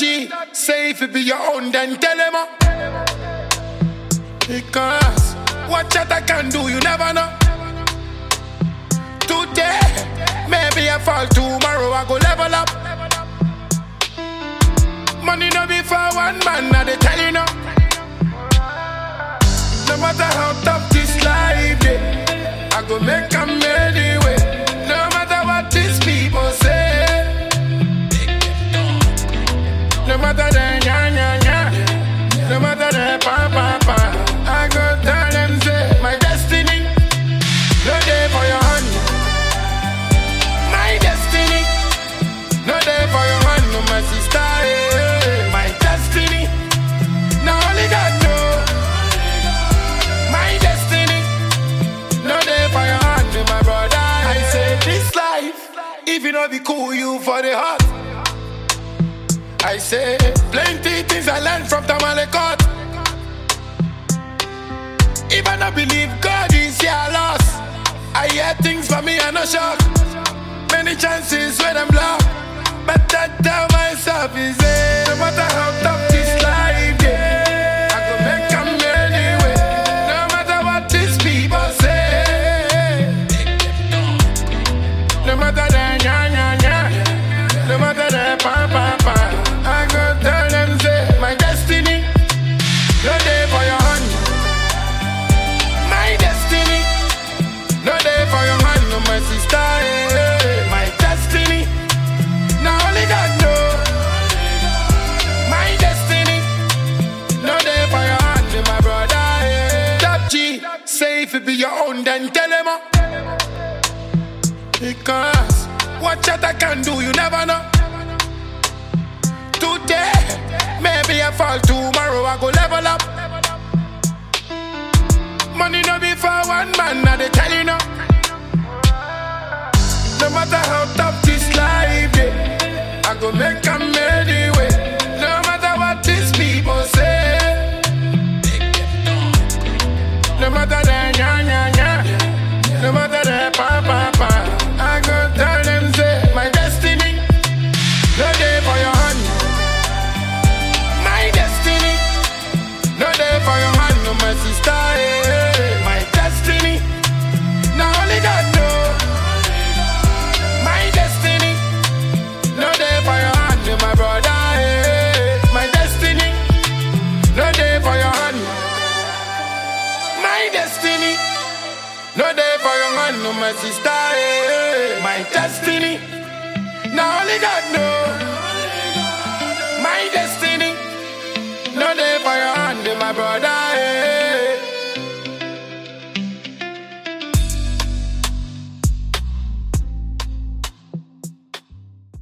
G, say if it be your own, then tell him. Because what I can do, you never know. Today, maybe I fall, tomorrow I go level up. Money no be for one man, now they tell you no. No matter how tough this life is, I go make them anyway. No matter what these people say, no matter the nya, no matter the pa, I go tell them say, my destiny, no day for your hand. My destiny, no day for your hand, no my sister. My destiny, now only God know. My destiny, no day for your hand, my brother. I say this life, if you not be cool, you for the heart. I say plenty things I learned from Tamalekot. If I not believe God is here, I lost. I hear things for me, I no shock. Many chances when I'm blocked, but I tell myself is it. No matter how tough this life is, I go make them anyway. No matter what these people say, no matter the nya, no matter the pa, I go tell them say, my destiny, no day for your hand. My destiny, no day for your hand, no my sister. My destiny, now only God know. My destiny, no day for your hand, my brother. Top G, say if it be your own, then tell him. Because what I can do, you never know. Today, maybe I fall, tomorrow I go level up. Money no be for one man, now they tell you no. No matter how tough this life is, I go make them anyway. No matter what these people say, no matter the nya, no matter the pa, I go tell them say, my destiny, no day for your hand. My destiny, no day for your hand, no my sister. My destiny, now only God know. My destiny, no day for your hand, my brother. My destiny, no day for your hand. My destiny, no day for your hand, no my sister. My destiny, now only God know. My destiny, no day for your hand, my brother.